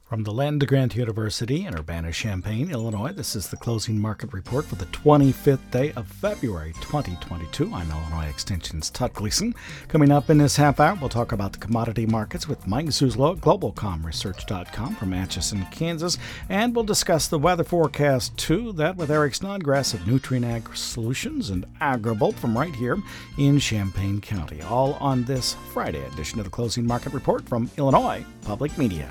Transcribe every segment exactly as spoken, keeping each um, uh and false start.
From the Land Grant University in Urbana-Champaign, Illinois, this is the closing market report for the twenty-fifth day of February twenty twenty-two. I'm Illinois Extension's Todd Gleason. Coming up in this half hour, we'll talk about the commodity markets with Mike Zuzlo at global com research dot com from Atchison, Kansas. And we'll discuss the weather forecast, too, that with Eric Snodgrass of Nutrien Ag Solutions and AgriBolt from right here in Champaign County. All on this Friday edition of the closing market report from Illinois Public Media.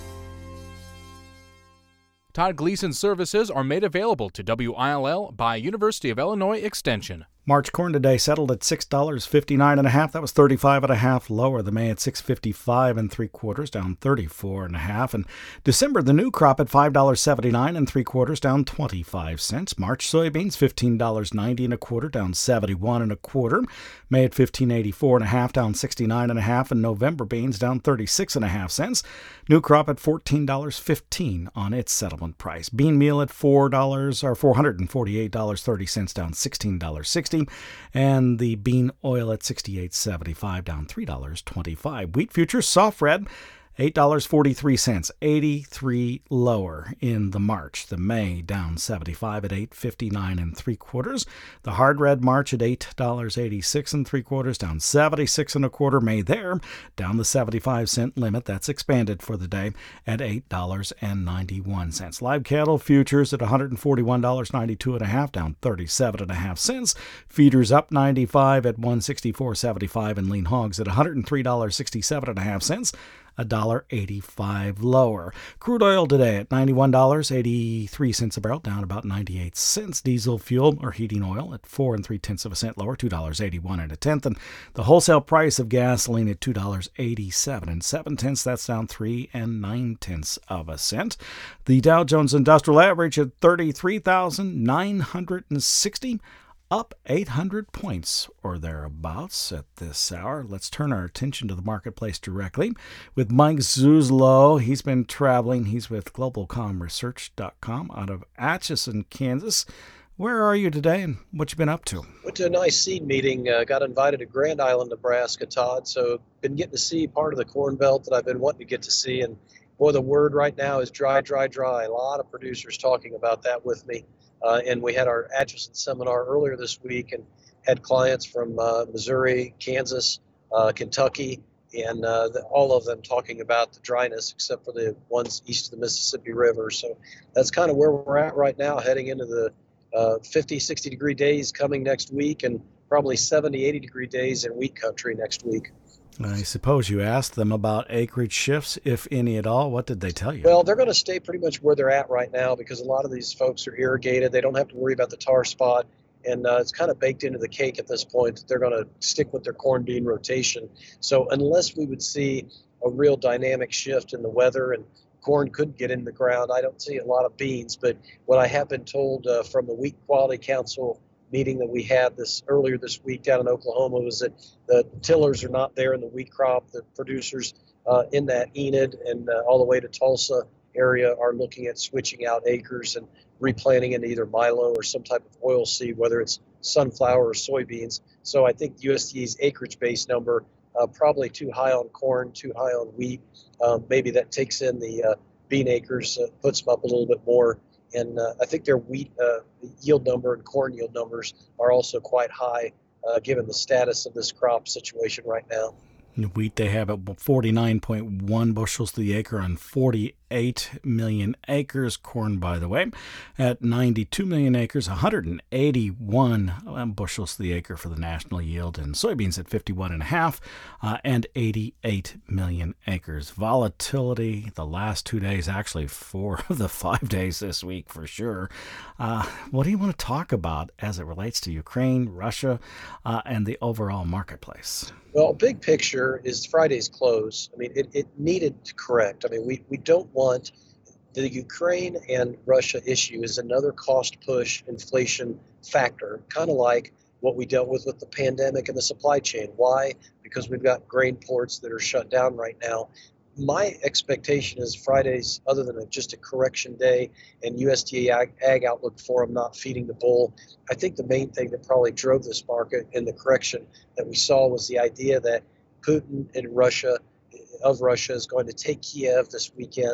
Todd Gleason services are made available to W I L L by University of Illinois Extension. March corn today settled at six dollars and fifty-nine cents and a half. That was thirty-five and a half lower. The May at six dollars and fifty-five and three quarters, down thirty-four and a half. And December, the new crop at five dollars and seventy-nine and three quarters, down twenty-five cents. March soybeans, fifteen dollars and ninety and a quarter, down seventy-one and a quarter. May at fifteen dollars and eighty-four and a half, down sixty-nine and a half. And November beans down thirty-six and a half cents. New crop at fourteen dollars and fifteen cents on its settlement price. Bean meal at four dollars or four hundred forty-eight dollars and thirty cents, down sixteen dollars and sixty cents. And the bean oil at sixty-eight dollars and seventy-five cents, down three dollars and twenty-five cents. Wheat futures soft red, eight dollars and forty-three cents, eighty-three lower in the March. The May down seventy-five at eight dollars and fifty-nine and three quarters. The hard red March at eight dollars and eighty-six and three quarters, down seventy-six and a quarter. May there down the seventy-five cent limit. That's expanded for the day at eight dollars and ninety-one cents. Live cattle futures at one hundred forty-one dollars and ninety-two and a half, down thirty-seven and a half cents. Feeders up ninety-five at one sixty-four seventy-five, and lean hogs at one hundred three dollars and sixty-seven and a half cents. one dollar and eighty-five lower. Crude oil today at ninety-one dollars and eighty-three cents a barrel, down about ninety-eight cents. Diesel fuel or heating oil at four and three tenths of a cent lower, two dollars and eighty-one and a tenth. And the wholesale price of gasoline at two dollars and eighty-seven and seven tenths. That's down three and nine tenths of a cent. The Dow Jones Industrial Average at thirty-three thousand nine hundred sixty. Up eight hundred points or thereabouts at this hour. Let's turn our attention to the marketplace directly with Mike Zuzlo. He's been traveling. He's with global com research dot com out of Atchison, Kansas. Where are you today and what you been up to? Went to a nice seed meeting. Uh, got invited to Grand Island, Nebraska, Todd. So been getting to see part of the Corn Belt that I've been wanting to get to see. And boy, the word right now is dry, dry, dry. A lot of producers talking about that with me. Uh, and we had our Atchison seminar earlier this week and had clients from uh, Missouri, Kansas, uh, Kentucky, and uh, the, all of them talking about the dryness, except for the ones east of the Mississippi River. So that's kind of where we're at right now, heading into the uh, fifty, sixty degree days coming next week, and probably seventy, eighty degree days in wheat country next week. I suppose you asked them about acreage shifts, if any at all. What did they tell you? Well, they're going to stay pretty much where they're at right now because a lot of these folks are irrigated. They don't have to worry about the tar spot. And uh, it's kind of baked into the cake at this point that they're going to stick with their corn bean rotation. So unless we would see a real dynamic shift in the weather and corn could get in the ground, I don't see a lot of beans. But what I have been told uh, from the Wheat Quality Council meeting that we had this earlier this week down in Oklahoma was that the tillers are not there in the wheat crop. The producers uh, in that Enid and uh, all the way to Tulsa area are looking at switching out acres and replanting into either milo or some type of oil seed, whether it's sunflower or soybeans. So I think U S D A's acreage base number uh, probably too high on corn, too high on wheat. Um, maybe that takes in the uh, bean acres, uh, puts them up a little bit more. And uh, I think their wheat uh, yield number and corn yield numbers are also quite high, uh, given the status of this crop situation right now. Wheat they have at forty-nine point one bushels to the acre on forty-eight million acres. Corn, by the way, at ninety-two million acres, one hundred eighty-one bushels to the acre for the national yield. And soybeans at fifty-one and a half uh, and eighty-eight million acres. Volatility the last two days, actually four of the five days this week for sure. Uh, what do you want to talk about as it relates to Ukraine, Russia, uh, and the overall marketplace? Well, big picture is Friday's close. I mean, it, it needed to correct. I mean, we, we don't want the Ukraine and Russia issue is another cost push inflation factor, kind of like what we dealt with with the pandemic and the supply chain. Why? Because we've got grain ports that are shut down right now. My expectation is Friday's, other than a, just a correction day and U S D A Ag, Ag Outlook Forum not feeding the bull, I think the main thing that probably drove this market in the correction that we saw was the idea that Putin and Russia, of Russia, is going to take Kiev this weekend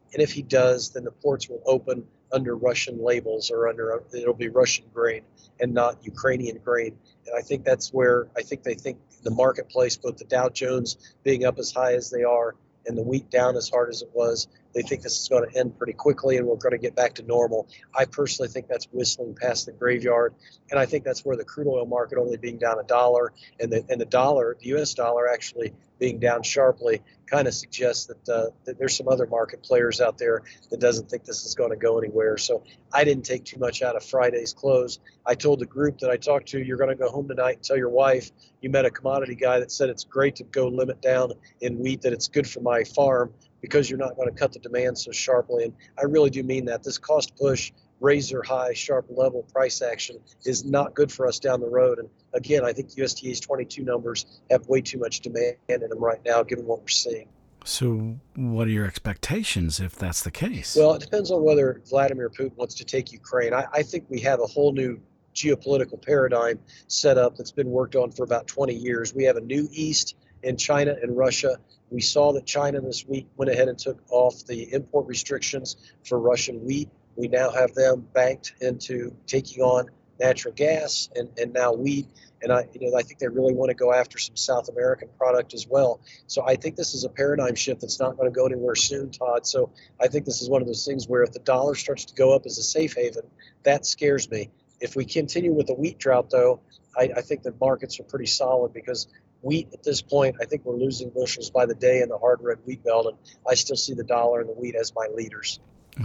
And if he does, then the ports will open under Russian labels or under, it'll be Russian grain and not Ukrainian grain. And I think that's where I think they think the marketplace, both the Dow Jones being up as high as they are and the wheat down as hard as it was, they think this is going to end pretty quickly and we're going to get back to normal. I personally think that's whistling past the graveyard. And I think that's where the crude oil market only being down a dollar and the, and the dollar, the U S dollar actually being down sharply kind of suggests that, uh, that there's some other market players out there that doesn't think this is going to go anywhere. So I didn't take too much out of Friday's close. I told the group that I talked to, you're going to go home tonight and tell your wife you met a commodity guy that said it's great to go limit down in wheat, that it's good for my farm because you're not going to cut the demand so sharply. And I really do mean that. This cost push, razor high, sharp level price action is not good for us down the road. And again, I think U S D A's twenty-two numbers have way too much demand in them right now, given what we're seeing. So what are your expectations if that's the case? Well, it depends on whether Vladimir Putin wants to take Ukraine. I, I think we have a whole new geopolitical paradigm set up that's been worked on for about twenty years. We have a new East in China and Russia. We saw that China this week went ahead and took off the import restrictions for Russian wheat. We now have them banked into taking on natural gas and, and now wheat. And I, you know, I think they really want to go after some South American product as well. So I think this is a paradigm shift that's not going to go anywhere soon, Todd. So I think this is one of those things where if the dollar starts to go up as a safe haven, that scares me. If we continue with the wheat drought, though, I, I think the markets are pretty solid because wheat at this point, I think we're losing bushels by the day in the hard red wheat belt, and I still see the dollar and the wheat as my leaders.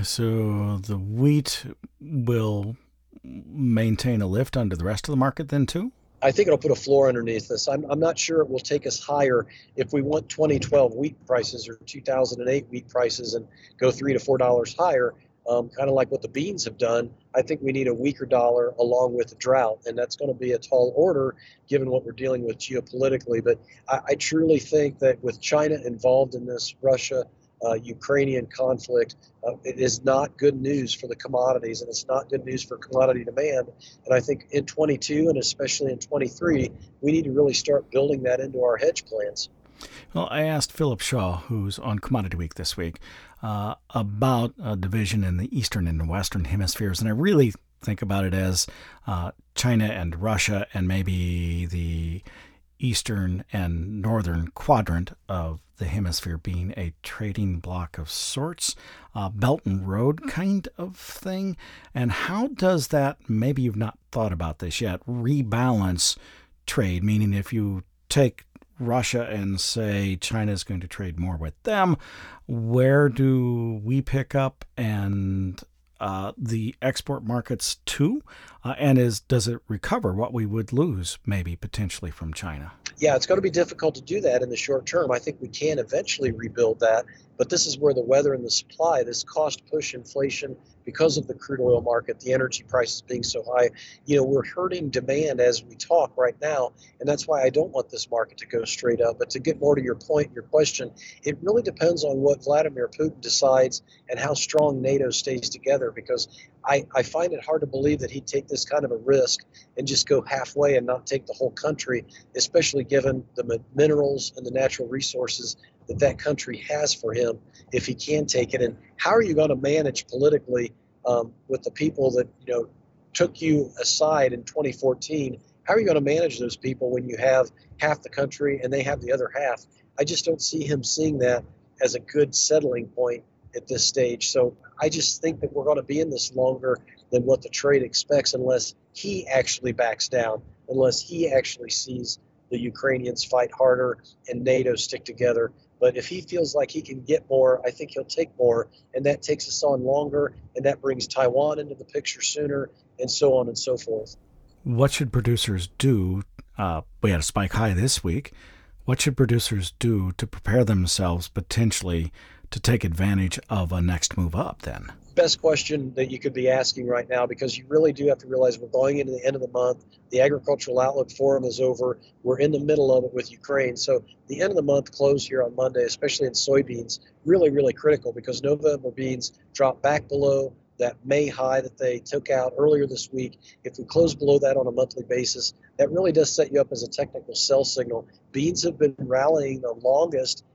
So the wheat will maintain a lift under the rest of the market then too? I think it'll put a floor underneath this. I'm, I'm not sure it will take us higher if we want twenty twelve wheat prices or two thousand eight wheat prices and go three to four dollars higher, um, kind of like what the beans have done. I think we need a weaker dollar along with the drought, and that's going to be a tall order given what we're dealing with geopolitically. But I, I truly think that with China involved in this Russia Uh, Ukrainian conflict, uh, it is not good news for the commodities, and it's not good news for commodity demand. And I think in twenty-two and especially in twenty-three, we need to really start building that into our hedge plans. Well, I asked Philip Shaw, who's on Commodity Week this week, uh, about a division in the Eastern and Western hemispheres, and I really think about it as uh, China and Russia and maybe the Eastern and Northern quadrant of the hemisphere being a trading block of sorts, uh, Belt and Road kind of thing. And how does that, maybe you've not thought about this yet, rebalance trade? Meaning if you take Russia and say China is going to trade more with them, where do we pick up and uh, the export markets too? Uh, and is does it recover what we would lose maybe potentially from China? Yeah, it's going to be difficult to do that in the short term. I think we can eventually rebuild that, but this is where the weather and the supply, this cost push inflation because of the crude oil market, the energy prices being so high, you know, we're hurting demand as we talk right now, and that's why I don't want this market to go straight up. But to get more to your point, your question, it really depends on what Vladimir Putin decides and how strong NATO stays together, because I, I find it hard to believe that he'd take this kind of a risk and just go halfway and not take the whole country, especially given the minerals and the natural resources that that country has for him if he can take it. And how are you going to manage politically um, with the people that, you know, took you aside in twenty fourteen? How are you going to manage those people when you have half the country and they have the other half? I just don't see him seeing that as a good settling point at this stage. So I just think that we're going to be in this longer than what the trade expects unless he actually backs down, unless he actually sees the Ukrainians fight harder and NATO stick together. But if he feels like he can get more, I think he'll take more, and that takes us on longer, and that brings Taiwan into the picture sooner, and so on and so forth. What should producers do? Uh, we had a spike high this week. What should producers do to prepare themselves potentially to take advantage of a next move up then? Best question that you could be asking right now, because you really do have to realize we're going into the end of the month. The Agricultural Outlook Forum is over. We're in the middle of it with Ukraine. So the end of the month close here on Monday, especially in soybeans, really, really critical because November beans dropped back below that May high that they took out earlier this week. If we close below that on a monthly basis, that really does set you up as a technical sell signal. Beans have been rallying the longest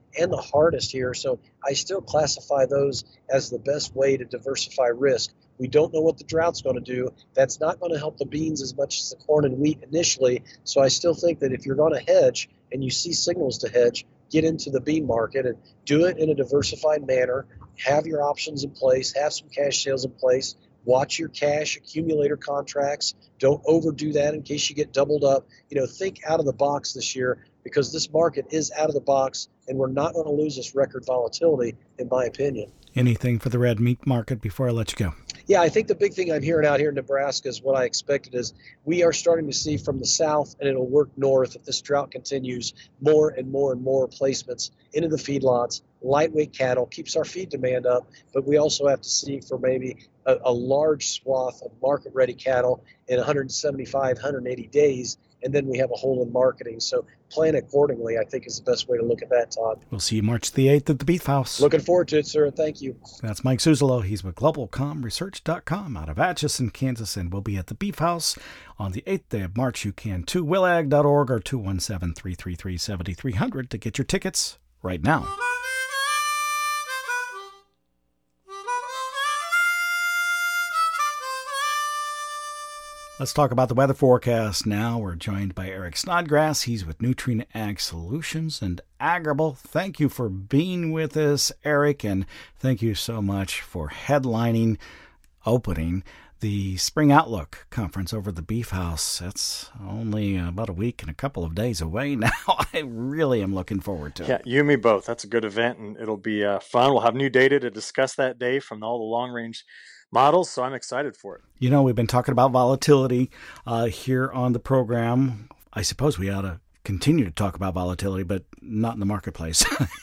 and the hardest here. So I still classify those as the best way to diversify risk. We don't know what the drought's going to do. That's not going to help the beans as much as the corn and wheat initially. So I still think that if you're going to hedge and you see signals to hedge, get into the bean market and do it in a diversified manner. Have your options in place, have some cash sales in place, watch your cash accumulator contracts. Don't overdo that in case you get doubled up. You know, think out of the box this year, because this market is out of the box and we're not going to lose this record volatility, in my opinion. Anything for the red meat market before I let you go? Yeah, I think the big thing I'm hearing out here in Nebraska is what I expected is we are starting to see from the south, and it'll work north if this drought continues, more and more and more placements into the feedlots. Lightweight cattle keeps our feed demand up, but we also have to see for maybe a, a large swath of market-ready cattle in one hundred seventy-five, one hundred eighty days, and then we have a hole in marketing. So plan accordingly, I think, is the best way to look at that, Todd. We'll see you March the eighth at the Beef House. Looking forward to it, sir. Thank you. That's Mike Zuzolo. He's with global com research dot com out of Atchison, Kansas, and we'll be at the Beef House on the eighth day of March. You can to willag dot org or two one seven, three three three, seven three zero zero to get your tickets right now. Let's talk about the weather forecast now. We're joined by Eric Snodgrass. He's with Nutrien Ag Solutions and Agrible. Thank you for being with us, Eric, and thank you so much for headlining, opening the Spring Outlook Conference over at the Beef House. That's only about a week and a couple of days away now. I really am looking forward to it. Yeah, you and me both. That's a good event, and it'll be uh, fun. We'll have new data to discuss that day from all the long-range models, so I'm excited for it. You know, we've been talking about volatility uh, here on the program. I suppose we ought to continue to talk about volatility, but not in the marketplace,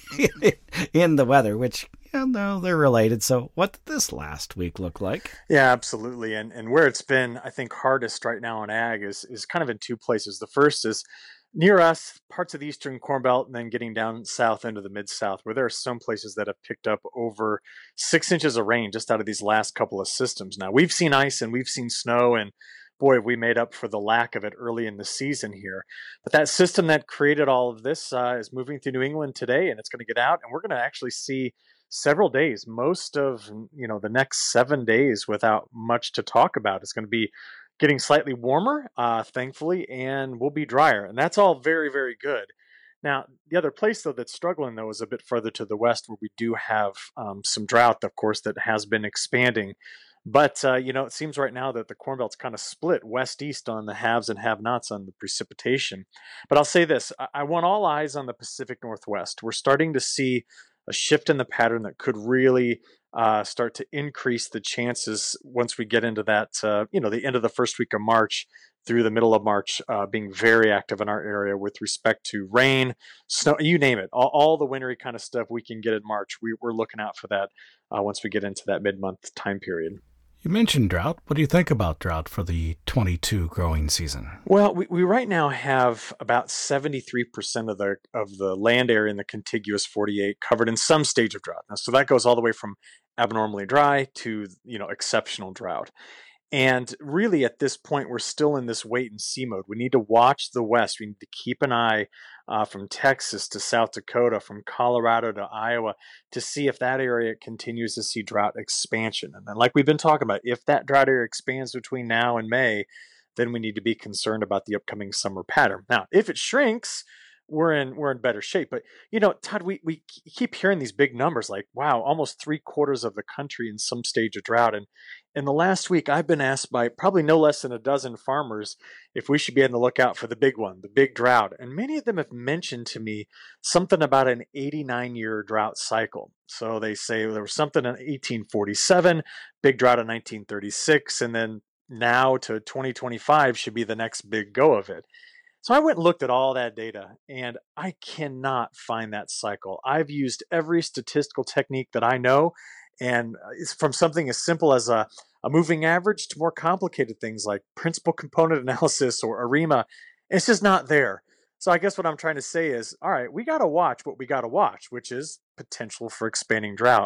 in the weather, which, you know, they're related. So what did this last week look like? Yeah, absolutely. And and where it's been, I think, hardest right now in ag is is kind of in two places. The first is near us, parts of the eastern Corn Belt, and then getting down south into the mid-south, where there are some places that have picked up over six inches of rain just out of these last couple of systems. Now, we've seen ice and we've seen snow, and boy, have we made up for the lack of it early in the season here. But that system that created all of this uh, is moving through New England today, and it's going to get out, and we're going to actually see several days, most of you know the next seven days without much to talk about. It's going to be getting slightly warmer, uh, thankfully, and will be drier. And that's all very, very good. Now, the other place, though, that's struggling, though, is a bit further to the west, where we do have um, some drought, of course, that has been expanding. But, uh, you know, it seems right now that the Corn Belt's kind of split west-east on the haves and have-nots on the precipitation. But I'll say this, I-, I want all eyes on the Pacific Northwest. We're starting to see a shift in the pattern that could really Uh, start to increase the chances once we get into that, uh, you know, the end of the first week of March through the middle of March, uh, being very active in our area with respect to rain, snow, you name it, all, all the wintry kind of stuff we can get in March. We, we're looking out for that uh, once we get into that mid-month time period. You mentioned drought. What do you think about drought for the twenty-two growing season? Well, we, we right now have about seventy-three percent of the of the land area in the contiguous forty-eight covered in some stage of drought. Now, so that goes all the way from abnormally dry to, you know, exceptional drought. And really at this point, we're still in this wait and see mode. We need to watch the West. We need to keep an eye uh, from Texas to South Dakota, from Colorado to Iowa, to see if that area continues to see drought expansion. And then, like we've been talking about, if that drought area expands between now and May, then we need to be concerned about the upcoming summer pattern. Now, if it shrinks, we're in we're in better shape. But, you know, Todd, we, we keep hearing these big numbers like, wow, almost three quarters of the country in some stage of drought. And in the last week, I've been asked by probably no less than a dozen farmers if we should be on the lookout for the big one, the big drought. And many of them have mentioned to me something about an eighty-nine year drought cycle. So they say there was something in eighteen forty-seven, big drought in nineteen thirty-six, and then now to twenty twenty-five should be the next big go of it. So I went and looked at all that data, and I cannot find that cycle. I've used every statistical technique that I know, and it's from something as simple as a, a moving average to more complicated things like principal component analysis or ARIMA. It's just not there. So I guess what I'm trying to say is, all right, we got to watch what we got to watch, which is potential for expanding drought.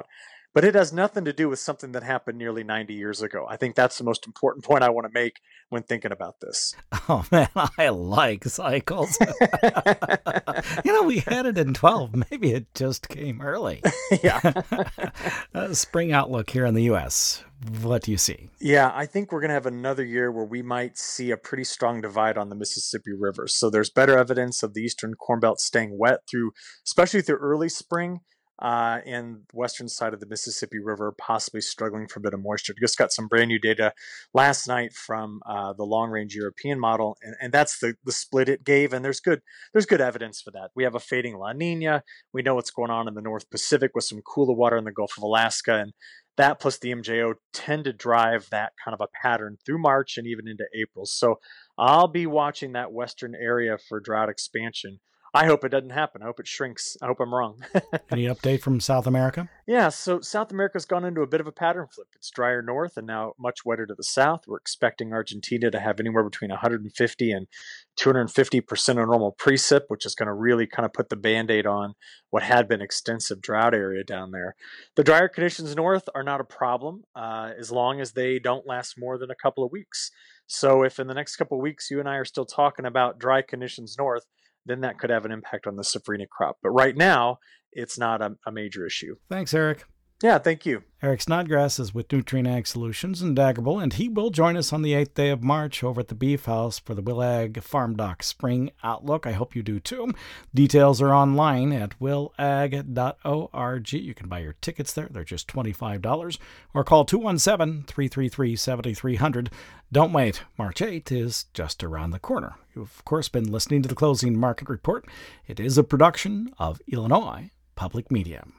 But it has nothing to do with something that happened nearly ninety years ago. I think that's the most important point I want to make when thinking about this. Oh, man, I like cycles. You know, we had it in twelve. Maybe it just came early. Yeah. uh, spring outlook here in the U S. What do you see? Yeah, I think we're going to have another year where we might see a pretty strong divide on the Mississippi River. So there's better evidence of the eastern Corn Belt staying wet through, especially through early spring, uh, and western side of the Mississippi River possibly struggling for a bit of moisture. Just got some brand new data last night from uh, the long-range European model, and, and that's the, the split it gave. And there's good there's good evidence for that. We have a fading La Nina. We know what's going on in the North Pacific with some cooler water in the Gulf of Alaska, and that plus the M J O tend to drive that kind of a pattern through March and even into April. So I'll be watching that western area for drought expansion. I hope it doesn't happen. I hope it shrinks. I hope I'm wrong. Any update from South America? Yeah, so South America's gone into a bit of a pattern flip. It's drier north and now much wetter to the south. We're expecting Argentina to have anywhere between one hundred fifty and two hundred fifty percent of normal precip, which is going to really kind of put the Band-Aid on what had been extensive drought area down there. The drier conditions north are not a problem uh, as long as they don't last more than a couple of weeks. So if in the next couple of weeks you and I are still talking about dry conditions north, then that could have an impact on the safrinha crop. But right now, it's not a, a major issue. Thanks, Eric. Yeah, thank you. Eric Snodgrass is with Nutrien Ag Solutions in Daggerville, and he will join us on the eighth day of March over at the Beef House for the Will Ag Farm Doc Spring Outlook. I hope you do too. Details are online at will ag dot org. You can buy your tickets there. They're just twenty-five dollars. Or call two one seven, three three three, seven three zero zero. Don't wait. March eighth is just around the corner. You've, of course, been listening to the Closing Market Report. It is a production of Illinois Public Media.